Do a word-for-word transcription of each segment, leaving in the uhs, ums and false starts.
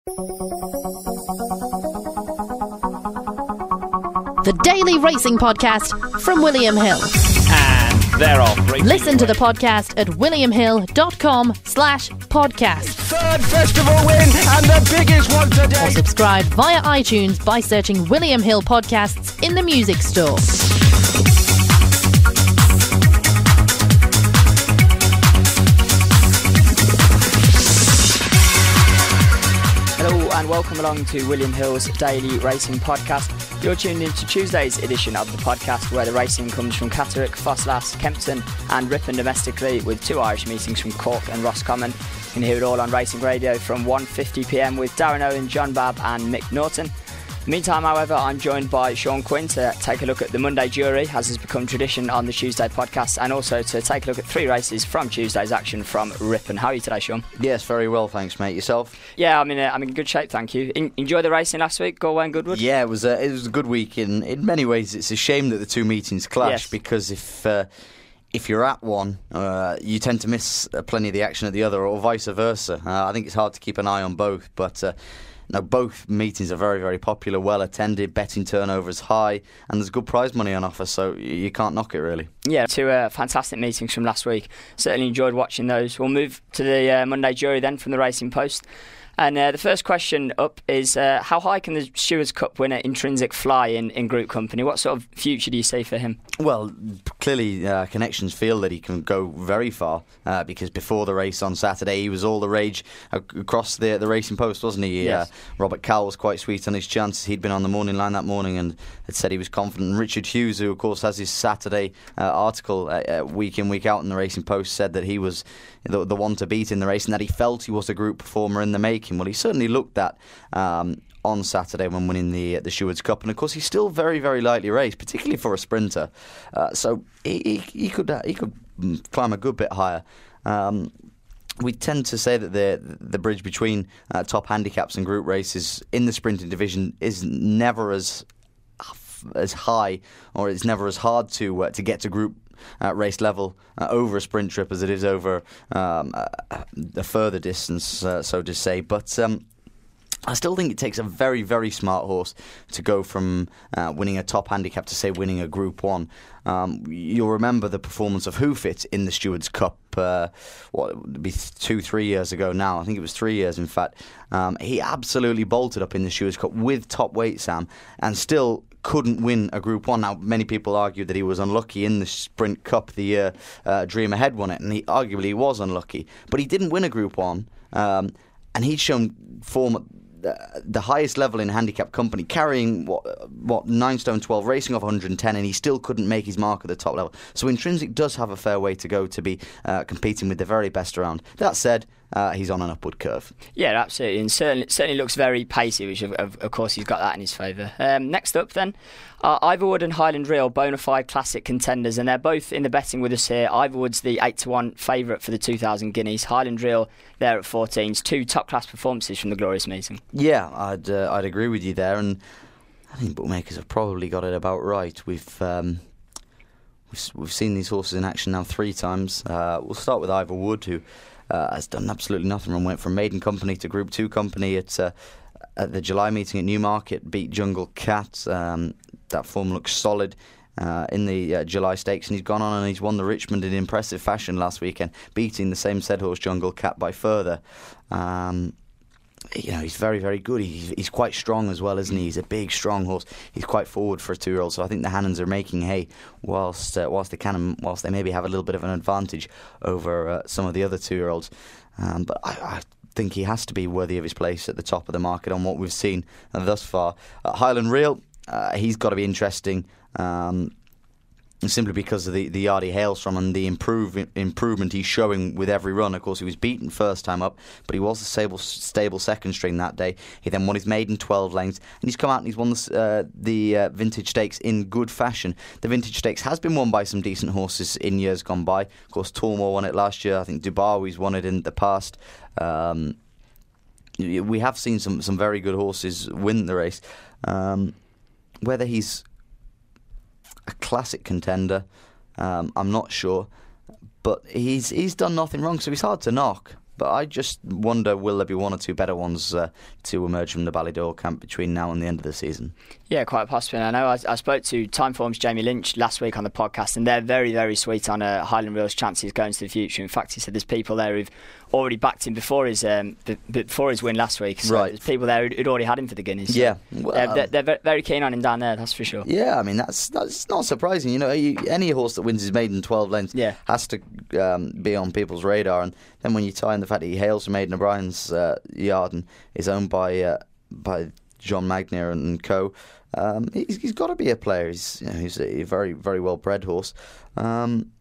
The Daily Racing Podcast from William Hill. And they're off. Listen to the podcast at williamhill.com slash podcast. Third festival win and the biggest one today. Or subscribe via iTunes by searching William Hill Podcasts in the music store. Hello and welcome along to William Hill's Daily Racing Podcast. You're tuned into Tuesday's edition of the podcast, where the racing comes from Catterick, Fosslas, Kempton and Ripon domestically, with two Irish meetings from Cork and Roscommon. You can hear it all on Racing Radio from one fifty p m with Darren Owen, John Babb and Mick Norton. Meantime, however, I'm joined by Sean Quinn to take a look at the Monday jury, as has become tradition on the Tuesday podcast, and also to take a look at three races from Tuesday's action from Ripon. How are you today, Sean? Yes, very well, thanks, mate. Yourself? Yeah, I'm in, a, I'm in good shape, thank you. En- enjoy the racing last week, Galway and Goodwood? Yeah, it was a, it was a good week. In, in many ways, it's a shame that the two meetings clash, Yes. because if uh, if you're at one, uh, you tend to miss uh, plenty of the action at the other, or vice versa. Uh, I think it's hard to keep an eye on both, but... Uh, Now, both meetings are very, very popular, well attended, betting turnover is high, and there's good prize money on offer, so you can't knock it, really. Yeah, two uh, fantastic meetings from last week. Certainly enjoyed watching those. We'll move to the uh, Monday jury then from the Racing Post. And uh, the first question up is, uh, how high can the Stewards' Cup winner Intrinsic fly in, in Group Company? What sort of future do you see for him? Well, clearly uh, connections feel that he can go very far, uh, because before the race on Saturday he was all the rage across the the Racing Post, wasn't he? Yes. Uh, Robert Cowell was quite sweet on his chances. He'd been on the morning line that morning and had said he was confident. And Richard Hughes, who of course has his Saturday uh, article uh, uh, week in, week out in the Racing Post, said that he was the, the one to beat in the race and that he felt he was a group performer in the making. Well, he certainly looked that um, on Saturday when winning the the Stewards' Cup, and of course he's still very, very lightly raced, particularly for a sprinter. Uh, so he, he, he could uh, he could climb a good bit higher. Um, we tend to say that the the bridge between uh, top handicaps and group races in the sprinting division is never as as high, or it's never as hard to uh, to get to group Uh, race level uh, over a sprint trip as it is over um, a, a further distance, uh, so to say. But um, I still think it takes a very, very smart horse to go from uh, winning a top handicap to, say, winning a Group One. Um, you'll remember the performance of Hoofit in the Stewards' Cup, uh, what would be two, three years ago now. I think it was three years, in fact. Um, he absolutely bolted up in the Stewards' Cup with top weight, Sam, and still couldn't win a Group One. Now, many people argued that he was unlucky in the Sprint Cup the year uh, Dream Ahead won it, and he arguably he was unlucky. But he didn't win a Group One, um, and he'd shown form at the highest level in handicap company, carrying what what nine stone twelve, racing off one hundred ten, and he still couldn't make his mark at the top level. So Intrinsic does have a fair way to go to be uh, competing with the very best around. That said, uh, he's on an upward curve. Yeah, absolutely, and certainly certainly looks very pacey, which of, of, of course he's got that in his favour. Um, next up then, uh, Ivorwood and Highland Reel, bona fide classic contenders, and they're both in the betting with us here. Ivorwood's the eight to one favourite for the two thousand guineas. Highland Reel, there at fourteens. Two top class performances from the glorious meeting. Yeah, I'd uh, I'd agree with you there, and I think bookmakers have probably got it about right. We've um, we've, we've seen these horses in action now three times. Uh, we'll start with Ivorwood, who uh, has done absolutely nothing and went from maiden company to Group Two company at uh, at the July meeting at Newmarket. Beat Jungle Cat. Um, that form looks solid Uh, in the uh, July Stakes, and he's gone on and he's won the Richmond in impressive fashion last weekend, beating the same said horse Jungle Cat by further. Um, you know, he's very, very good. He's, he's quite strong as well, isn't he? He's a big, strong horse. He's quite forward for a two-year-old, so I think the Hannons are making hay whilst uh, whilst they can, and whilst they maybe have a little bit of an advantage over uh, some of the other two-year-olds. Um, but I, I think he has to be worthy of his place at the top of the market on what we've seen uh, thus far. Uh, Highland Reel, uh, he's got to be interesting. Um, simply because of the, the yard he hails from and the improve, improvement he's showing with every run. Of course, he was beaten first time up, but he was a stable, stable second string that day. He then won his maiden twelve lengths, and he's come out and he's won the, uh, the uh, Vintage Stakes in good fashion. The Vintage Stakes has been won by some decent horses in years gone by. Of course, Tormore won it last year. I think Dubawi's won it in the past. Um, we have seen some, some very good horses win the race. Um, whether he's a classic contender, um, I'm not sure, but he's he's done nothing wrong, so he's hard to knock. but I just wonder, will there be one or two better ones uh, to emerge from the Ballydor camp between now and the end of the season? Yeah, quite possibly. I know I, I spoke to Timeform's Jamie Lynch last week on the podcast, and they're very, very sweet on uh, Highland Reel's chances going to the future. In fact, he said there's people there who've already backed him before his um, b- before his win last week. So right. There's people there who'd already had him for the Guineas. So yeah. Well, they're, they're, they're very keen on him down there, that's for sure. Yeah, I mean, that's that's not surprising. You know, you, any horse that wins his maiden twelve lengths yeah. has to um, be on people's radar. And then when you tie in the fact that he hails from Aidan O'Brien's uh, yard and is owned by uh, by John Magnier and co, um, he's, he's got to be a player. He's, you know, he's a very, very well-bred horse. Um,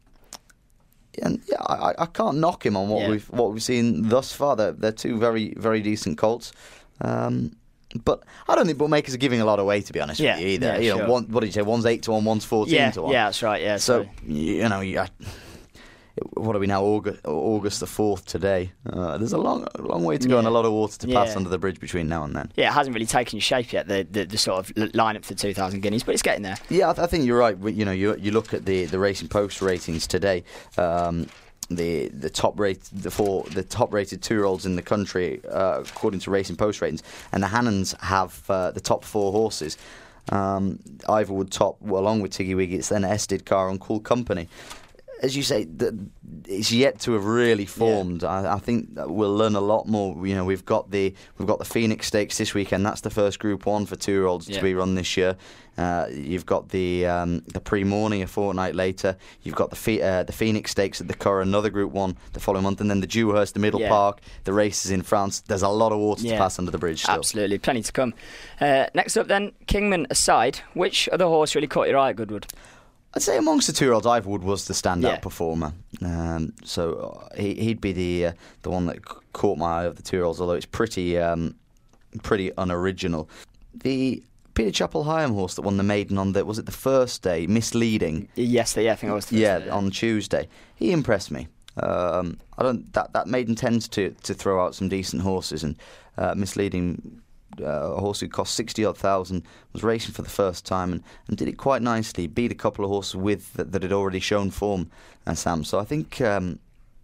and yeah, I, I can't knock him on what yeah. we've what we've seen thus far. They're, they're two very, very decent colts. Um, But I don't think bookmakers are giving a lot away, to be honest yeah, with you, either. Yeah, you know, sure. one, what did you say? One's eight to one, one's fourteen yeah, to one. Yeah, that's right. Yeah. So, so. you know, you, I, what are we now? August, August the fourth today. Uh, there's a long, a long way to go yeah. and a lot of water to pass yeah. under the bridge between now and then. Yeah, it hasn't really taken shape yet. The the, the sort of lineup for two thousand Guineas, but it's getting there. Yeah, I, th- I think you're right. You know, you you look at the the Racing Post ratings today. Um, The the top rate the four the top rated two year olds in the country uh, according to Racing Post ratings, and the Hannons have uh, the top four horses. Um, Ivorwood top, well, along with Tiggy Wiggy. It's then Estid Car and Cool Company. As you say, the, it's yet to have really formed. Yeah. I, I think that we'll learn a lot more. You know, we've got the we've got the Phoenix Stakes this weekend. That's the first Group One for two year olds yeah. to be run this year. Uh, you've got the um, the pre-morning a fortnight later. You've got the Fe- uh, the Phoenix Stakes at the Curragh, another Group One the following month, and then the Dewhurst, the Middle yeah. Park, the races in France. There's a lot of water yeah. to pass under the bridge still. Absolutely, plenty to come. Uh, next up then, Kingman aside, which other horse really caught your eye at Goodwood? I'd say amongst the two-year-olds, Ivorwood was the standout yeah. performer. Um, so uh, he, he'd be the uh, the one that c- caught my eye of the two-year-olds, although it's pretty um, pretty unoriginal. The Peter Chapel Hyam horse that won the maiden on the, was it the first day, Misleading? Yes, yeah, I think it was the first yeah, day, yeah, on Tuesday. He impressed me. Um, I don't that that maiden tends to, to throw out some decent horses, and uh, Misleading. Uh, a horse who cost sixty odd thousand, was racing for the first time and, and did it quite nicely. Beat a couple of horses with that, that had already shown form, uh, Sam. So I think um,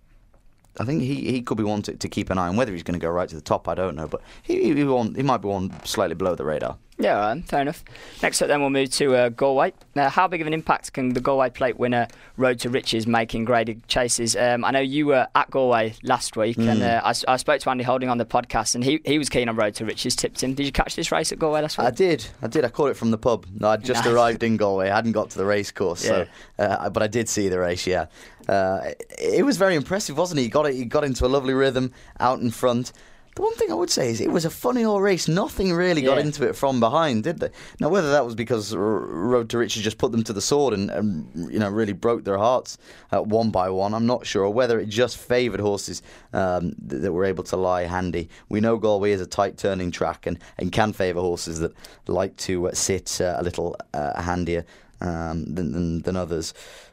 I think he, he could be one to, to keep an eye on. Whether he's going to go right to the top, I don't know, but he he, won, he might be one slightly below the radar. Yeah, right, fair enough. Next up then we'll move to uh, Galway. Now, how big of an impact can the Galway Plate winner Road to Riches make in graded chases? Um, I know you were at Galway last week mm. and uh, I, I spoke to Andy Holding on the podcast and he, he was keen on Road to Riches, tipped him. Did you catch this race at Galway last week? I did, I did. I caught it from the pub. No, I'd just nice. arrived in Galway. I hadn't got to the race course, yeah. so, uh, but I did see the race, yeah. Uh, it, it was very impressive, wasn't it? He got it, he got into a lovely rhythm out in front. The one thing I would say is it was a funny old race. Nothing really got yeah. into it from behind, did they? Now, whether that was because R- Road to Riches just put them to the sword and, and you know really broke their hearts uh, one by one, I'm not sure. Or whether it just favoured horses um, that, that were able to lie handy. We know Galway is a tight turning track and, and can favour horses that like to uh, sit uh, a little uh, handier um, than, than, than others.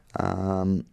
Um,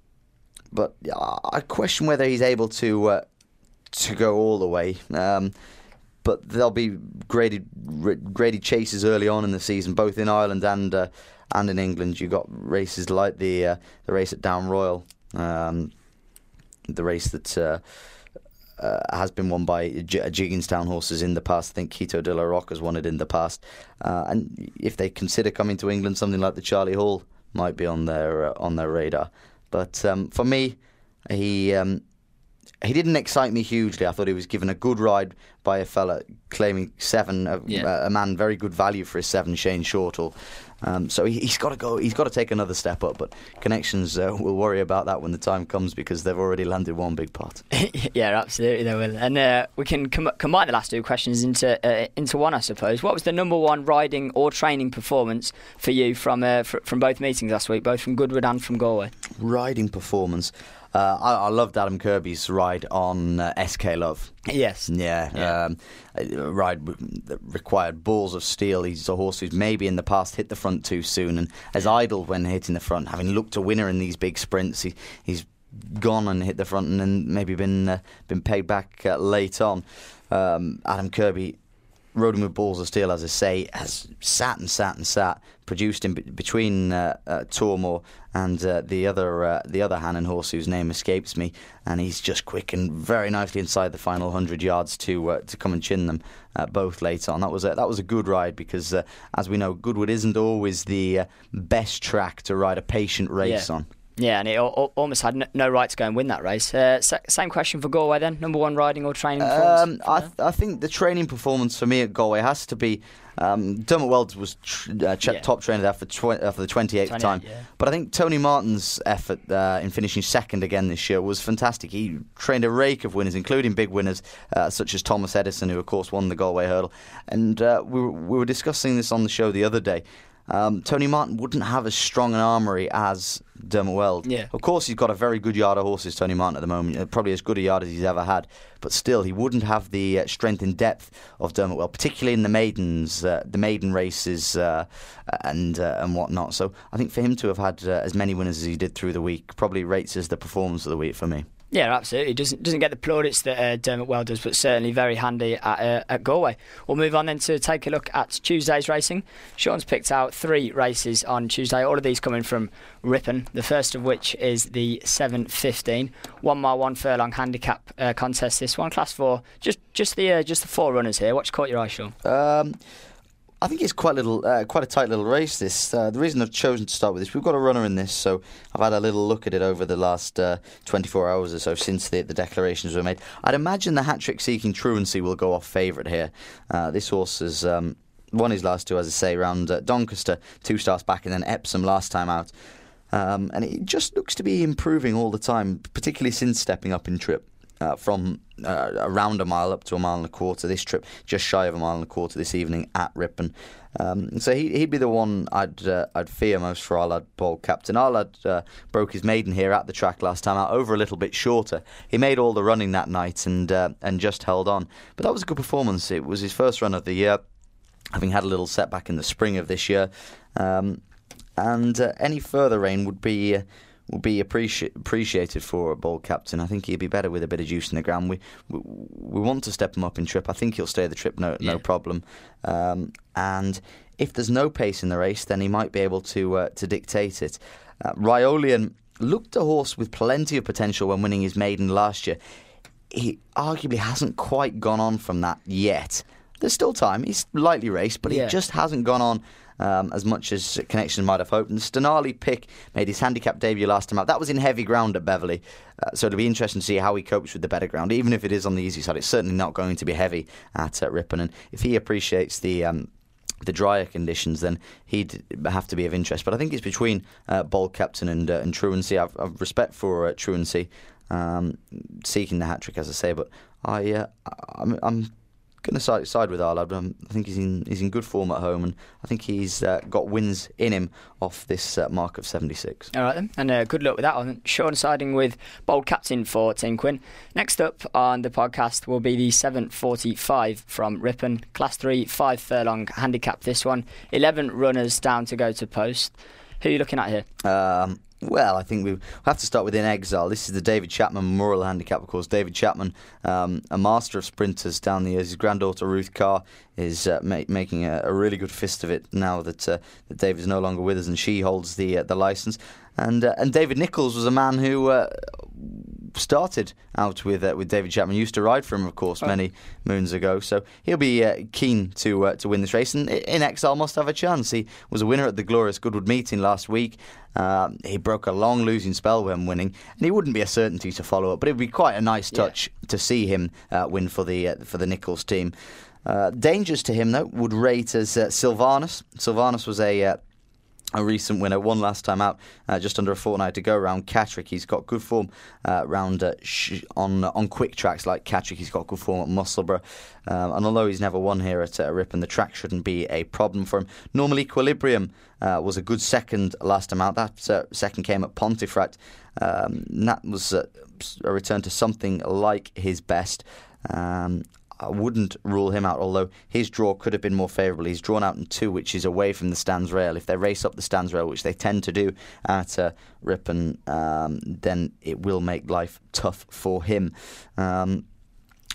but uh, I question whether he's able to... Uh, to go all the way, um, but there'll be graded graded chases early on in the season, both in Ireland and uh, and in England. You got races like the uh, the race at Down Royal, um, the race that uh, uh, has been won by J- Jigginstown horses in the past. I think Quito de la Roca has won it in the past, uh, and if they consider coming to England, something like the Charlie Hall might be on their uh, on their radar. But um, for me, he. Um, He didn't excite me hugely. I thought he was given a good ride by a fella claiming seven, a, yeah. a man very good value for his seven, Shane Shortall. Um, so he, he's got to go. He's got to take another step up. But Connections uh, will worry about that when the time comes because they've already landed one big pot. Yeah, absolutely they will. And uh, we can com- combine the last two questions into uh, into one, I suppose. What was the number one riding or training performance for you from uh, fr- from both meetings last week, both from Goodwood and from Galway? Riding performance. Uh, I, I loved Adam Kirby's ride on uh, S K Love. Yes. Yeah. yeah. Um, a ride that required balls of steel. He's a horse who's maybe in the past hit the front too soon and has idled when hitting the front. Having looked a winner in these big sprints, he, he's gone and hit the front and then maybe been uh, been paid back uh, late on. Um, Adam Kirby rode him with balls of steel, as I say, has sat and sat and sat, produced in b- between uh, uh, Tormore and uh, the other uh, the other Hannon horse whose name escapes me, and he's just quickened very nicely inside the final hundred yards to uh, to come and chin them uh, both late on. That was a, that was a good ride because, uh, as we know, Goodwood isn't always the uh, best track to ride a patient race yeah. on. Yeah, and it al- almost had n- no right to go and win that race. Uh, sa- same question for Galway then. Number one riding or training performance? Um, I, th- I think the training performance for me at Galway has to be. Um, Dermot Weld was tr- uh, ch- yeah. top trainer there for, tw- uh, for the twenty-eighth time. Yeah. But I think Tony Martin's effort uh, in finishing second again this year was fantastic. He trained a rake of winners, including big winners uh, such as Thomas Edison, who of course won the Galway Hurdle. And uh, we, were, we were discussing this on the show the other day. Um, Tony Martin wouldn't have as strong an armoury as Dermot Weld. Yeah. Of course, he's got a very good yard of horses, Tony Martin, at the moment. Probably as good a yard as he's ever had. But still, he wouldn't have the uh, strength and depth of Dermot Weld, particularly in the maidens, uh, the maiden races uh, and uh, and whatnot. So I think for him to have had uh, as many winners as he did through the week probably rates as the performance of the week for me. Yeah, absolutely. Doesn't doesn't get the plaudits that uh, Dermot Weld does, but certainly very handy at, uh, at Galway. We'll move on then to take a look at Tuesday's racing. Sean's picked out three races on Tuesday, all of these coming from Ripon, the first of which is the seven fifteen, one mile, one furlong handicap uh, contest. This one, class four, just just the uh, just the four runners here. What's caught your eye, Sean? Um, I think it's quite little, uh, quite a tight little race. This uh, the reason I've chosen to start with this, we've got a runner in this, so I've had a little look at it over the last uh, twenty-four hours or so since the, the declarations were made. I'd imagine the hat-trick seeking Truancy will go off favourite here. Uh, this horse has um, won his last two, as I say, round uh, Doncaster, two starts back, and then Epsom last time out. Um, and it just looks to be improving all the time, particularly since stepping up in trip. Uh, from uh, around a mile up to a mile and a quarter. This trip just shy of a mile and a quarter this evening at Ripon. Um, so he, he'd be the one I'd uh, I'd fear most for Arlad Bold Captain. Arlad uh, broke his maiden here at the track last time out, over a little bit shorter. He made all the running that night and uh, and just held on. But that was a good performance. It was his first run of the year, having had a little setback in the spring of this year. Um, and uh, any further rain would be... Uh, will be appreci- appreciated for a Bold Captain. I think he'd be better with a bit of juice in the ground. We we, we want to step him up in trip. I think he'll stay the trip, no no yeah. problem. Um, and if there's no pace in the race, then he might be able to uh, to dictate it. Uh, Ryolean looked a horse with plenty of potential when winning his maiden last year. He arguably hasn't quite gone on from that yet. There's still time. He's lightly raced, but yeah. he just hasn't gone on Um, as much as Connections might have hoped. And Stenali Pick made his handicap debut last time out. That was in heavy ground at Beverley, uh, so it'll be interesting to see how he copes with the better ground. Even if it is on the easy side, it's certainly not going to be heavy at uh, Ripon. And if he appreciates the um, the drier conditions, then he'd have to be of interest. But I think it's between uh, Bold Captain and, uh, and Truancy. I've, I've respect for uh, Truancy um, seeking the hat trick, as I say, but I uh, I'm, I'm going to side, side with Arlad. Um, I think he's in he's in good form at home, and I think he's uh, got wins in him off this uh, mark of seventy-six. All right then, and uh, good luck with that one. Sean siding with Bold Captain for Team Quinn. Next up on the podcast will be the seven forty-five from Ripon, Class three, five furlong handicap. This one, eleven runners down to go to post. Who are you looking at here? Um, Well, I think we have to start with In Exile. This is the David Chapman Memorial Handicap, of course. David Chapman, um, a master of sprinters down the years. His granddaughter Ruth Carr is uh, ma- making a, a really good fist of it now that uh, that David is no longer with us, and she holds the uh, the license. And uh, and David Nichols was a man who uh, started out with uh, with David Chapman. Used to ride for him, of course, oh. many moons ago. So he'll be uh, keen to uh, to win this race. And In Exile must have a chance. He was a winner at the Glorious Goodwood meeting last week. Uh, he broke a long losing spell when winning, and he wouldn't be a certainty to follow up. But it'd be quite a nice touch yeah. to see him uh, win for the uh, for the Nichols team. Uh, dangers to him, though, would rate as uh, Sylvanus. Sylvanus was a uh, a recent winner, won last time out, uh, just under a fortnight to go around Catterick. He's got good form uh, round uh, sh- on on quick tracks like Catterick. He's got good form at Musselburgh, um, and although he's never won here at uh, Ripon, the track shouldn't be a problem for him. Normal Equilibrium uh, was a good second last time out. That uh, second came at Pontefract. Um, that was uh, a return to something like his best. Um, I wouldn't rule him out, although his draw could have been more favourable. He's drawn out in two, which is away from the stands rail. If they race up the stands rail, which they tend to do at uh, Ripon, um, then it will make life tough for him. Um,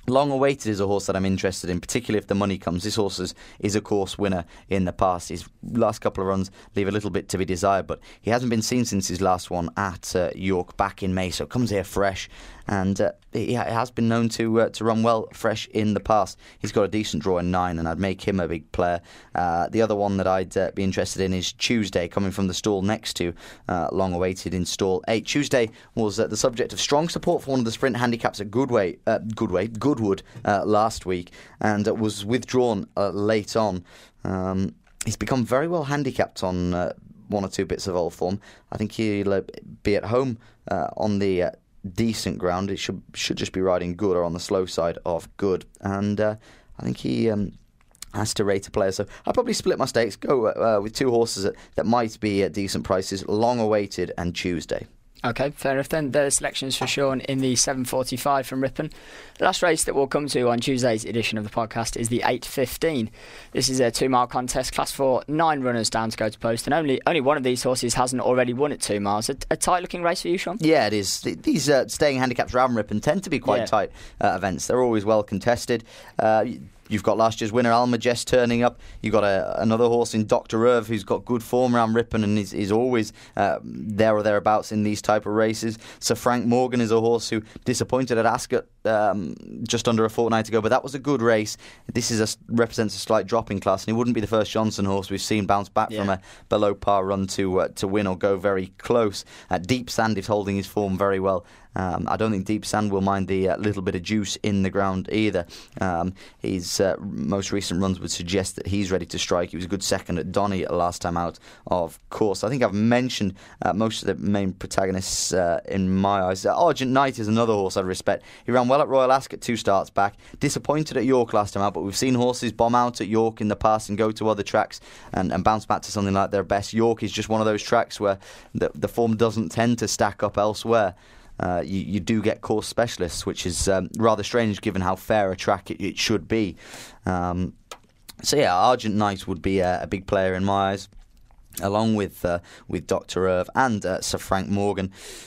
Long Awaited is a horse that I'm interested in, particularly if the money comes. This horse is, is a course winner in the past. His last couple of runs leave a little bit to be desired, but he hasn't been seen since his last one at uh, York back in May, so comes here fresh, and uh, he has been known to uh, to run well fresh in the past. He's got a decent draw in nine, and I'd make him a big player. Uh, the other one that I'd uh, be interested in is Tuesday, coming from the stall next to uh, Long Awaited in stall eight. Tuesday was uh, the subject of strong support for one of the sprint handicaps at Goodway, uh, Goodway, Goodwood uh, last week, and uh, was withdrawn uh, late on. Um, he's become very well handicapped on uh, one or two bits of old form. I think he'll uh, be at home uh, on the uh, decent ground. It should should just be riding good or on the slow side of good, and uh, I think he um, has to rate a player. So I'll probably split my stakes, go uh, with two horses that, that might be at decent prices: Long Awaited and Tuesday. Okay, fair enough then. The selections for Sean in the seven forty-five from Ripon. The last race that we'll come to on Tuesday's edition of the podcast is the eight fifteen. This is a two-mile contest, class four, nine runners down to go to post, and only only one of these horses hasn't already won at two miles. A, a tight-looking race for you, Sean? Yeah, it is. These uh, staying handicaps around Ripon tend to be quite yeah. tight uh, events. They're always well contested. Uh, You've got last year's winner Almagest turning up. You've got a, another horse in Doctor Irv who's got good form around Ripon and is, is always uh, there or thereabouts in these type of races. Sir Frank Morgan is a horse who disappointed at Ascot um, just under a fortnight ago, but that was a good race. This is a, represents a slight drop in class, and he wouldn't be the first Johnson horse we've seen bounce back yeah. from a below par run to uh, to win or go very close. Uh, Deep Sand is holding his form very well. Um, I don't think Deep Sand will mind the uh, little bit of juice in the ground either. Um, his uh, most recent runs would suggest that he's ready to strike. He was a good second at Donny last time out, of course. I think I've mentioned uh, most of the main protagonists uh, in my eyes. Uh, Argent Knight is another horse I respect. He ran well at Royal Ascot two starts back. Disappointed at York last time out, but we've seen horses bomb out at York in the past and go to other tracks and, and bounce back to something like their best. York is just one of those tracks where the, the form doesn't tend to stack up elsewhere. Uh, you, you do get course specialists, which is um, rather strange given how fair a track it, it should be. Um, so yeah, Argent Knight would be a, a big player in my eyes, along with uh, with Doctor Irv and uh, Sir Frank Morgan.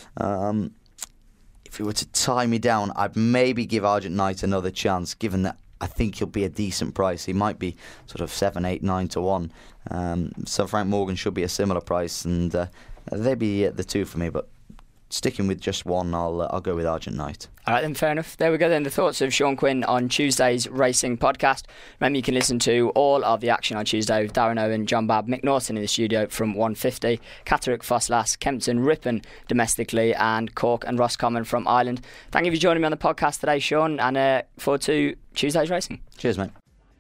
Um, if you were to tie me down, I'd maybe give Argent Knight another chance, given that I think he'll be a decent price. He might be sort of seven, eight, nine to one. Um, Sir Frank Morgan should be a similar price, and uh, they'd be the two for me, but sticking with just one, I'll uh, I'll go with Argent Knight. All right then, fair enough. There we go then, the thoughts of Sean Quinn on Tuesday's racing podcast. Remember, you can listen to all of the action on Tuesday with Darren Owen, John Babb, Mick Norton in the studio from one fifty, Catterick, Fosslas, Kempton, Ripon domestically, and Cork and Roscommon from Ireland. Thank you for joining me on the podcast today, Sean, and uh, forward to Tuesday's racing. Cheers, mate.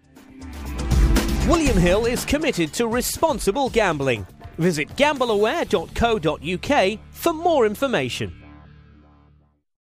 William Hill is committed to responsible gambling. Visit gamble aware dot co dot uk for more information.